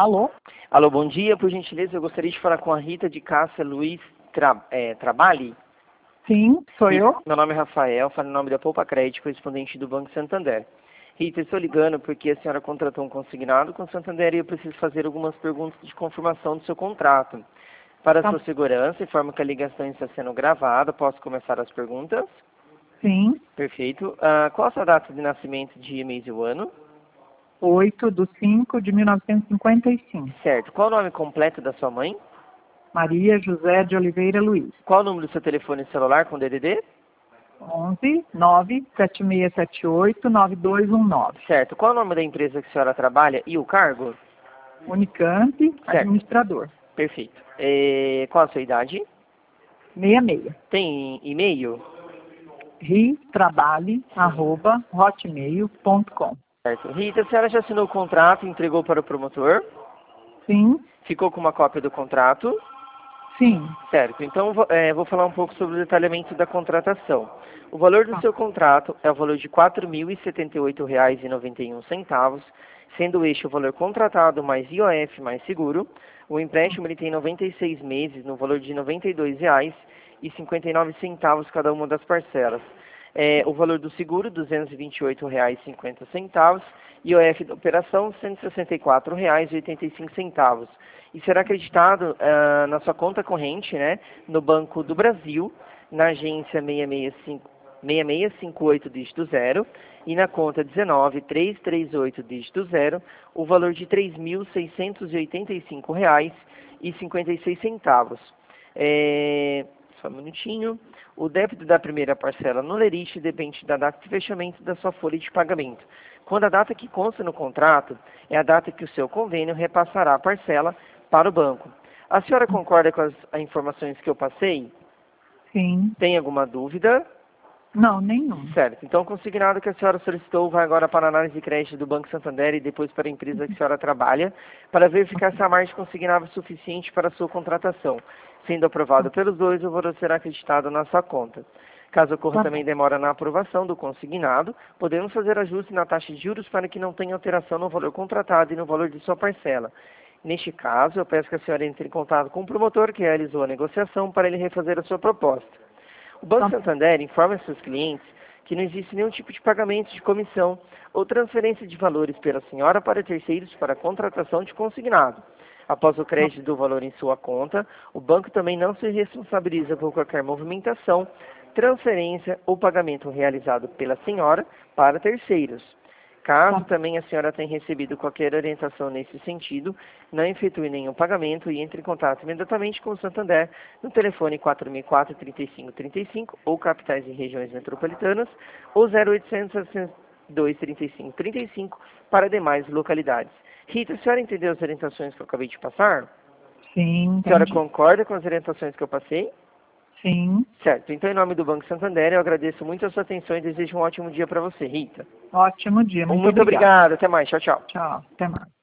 Alô? Alô, bom dia. Por gentileza, eu gostaria de falar com a Rita de Cássia Luiz Trabalhe. Sim, sou eu. Meu nome é Rafael, falo em nome da Poupa Crédito, correspondente do Banco Santander. Rita, estou ligando porque a senhora contratou um consignado com o Santander e eu preciso fazer algumas perguntas de confirmação do seu contrato. Para a Tá. sua segurança, informo que a ligação está sendo gravada. Posso começar as perguntas? Sim, Perfeito. Qual a sua data de nascimento, dia, mês e o ano? 8/5/1955. Certo. Qual o nome completo da sua mãe? Maria José de Oliveira Luiz. Qual o número do seu telefone celular com DDD? 11 976789219. Certo. Qual o nome da empresa que a senhora trabalha e o cargo? Unicamp, administrador. Perfeito. Qual a sua idade? 66. Tem e-mail? ritrabalhe@hotmail.com. Certo. Rita, a senhora já assinou o contrato e entregou para o promotor? Sim, Ficou com uma cópia do contrato? sim. Certo. Então, vou falar um pouco sobre o detalhamento da contratação. O valor do Tá. seu contrato é o valor de R$ 4.078,91, sendo este o valor contratado mais IOF mais seguro. O empréstimo ele tem 96 meses no valor de R$ 92,59 cada uma das parcelas. O valor do seguro, R$ 228,50. IOF da operação, R$ 164,85. E será acreditado na sua conta corrente, né, no Banco do Brasil, na agência 6658 dígito 0 e na conta 19338 dígito 0, o valor de R$ 3.685,56. Só um minutinho. O débito da primeira parcela no lerite depende da data de fechamento da sua folha de pagamento. Quando a data que consta no contrato é a data que o seu convênio repassará a parcela para o banco. A senhora concorda com as informações que eu passei? Sim. Tem alguma dúvida? Não, nenhum. Certo. Então, o consignado que a senhora solicitou vai agora para a análise de crédito do Banco Santander e depois para a empresa que a senhora trabalha, para verificar se a margem consignável é suficiente para a sua contratação. Sendo aprovado pelos dois, o valor será acreditado na sua conta. Caso ocorra Tá também bom. demora na aprovação do consignado, podemos fazer ajuste na taxa de juros para que não tenha alteração no valor contratado e no valor de sua parcela. Neste caso, eu peço que a senhora entre em contato com o promotor que realizou a negociação para ele refazer a sua proposta. O Banco Santander informa seus clientes que não existe nenhum tipo de pagamento de comissão ou transferência de valores pela senhora para terceiros para a contratação de consignado. Após o crédito do valor em sua conta, o banco também não se responsabiliza por qualquer movimentação, transferência ou pagamento realizado pela senhora para terceiros. Caso também a senhora tenha recebido qualquer orientação nesse sentido, não efetue nenhum pagamento e entre em contato imediatamente com o Santander no telefone 4004-3535 ou capitais e regiões metropolitanas ou 0800 235 para demais localidades. Rita, a senhora entendeu as orientações que eu acabei de passar? Sim, A senhora entendi. concorda com as orientações que eu passei? Sim. Certo. Então, em nome do Banco Santander, eu agradeço muito a sua atenção e desejo um ótimo dia para você, Rita. Ótimo dia. Muito Muito obrigada. obrigado. Até mais. Tchau, tchau. Tchau. Até mais.